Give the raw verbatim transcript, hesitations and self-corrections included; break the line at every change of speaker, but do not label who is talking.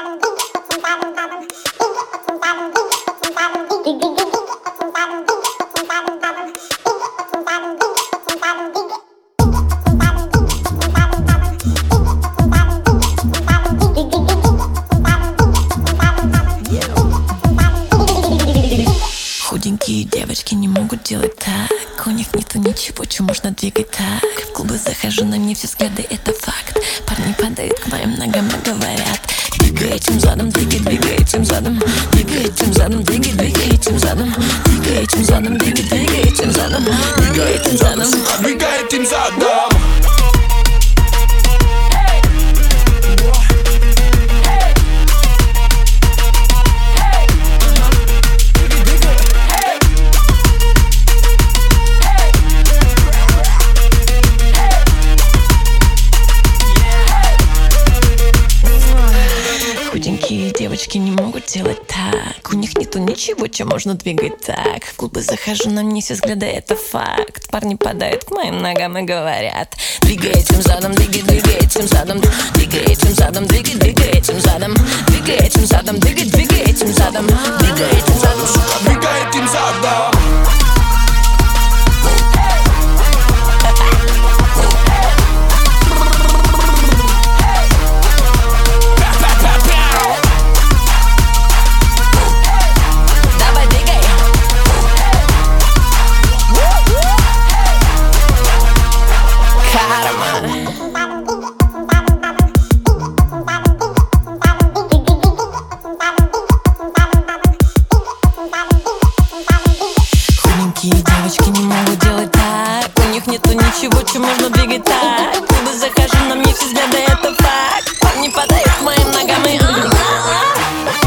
Худенькие девочки не могут делать так. У них нету ничего, что можно двигать так. В клубы захожу, на мне все взгляды, это факт. Парни падают к моим ногам и говорят: двигай этим задом, двигай, двигай этим задом. Двигай этим задом, двигай, двигай этим задом. Двигай этим задом, двигай, двигай этим задом. Двигай этим задом,
двигай этим задом.
Худенькие девочки не могут делать так. У них нету ничего, что можно двигать так. В клубы захожу, на мне все взгляды, это факт. Парни падают к моим ногам и говорят: двигай этим задом, двигай, двигай этим задом. Двигай этим задом, двигай, двигай этим задом. Двигай этим задом, двигай, двигай этим задом. Двигай этим задом,
двигай этим задом.
Худенькие девочки не могут делать так. У них нету ничего, что можно двигать так. В клубы захожу, на мне все взгляды, это факт. Парни падают к моим ногам и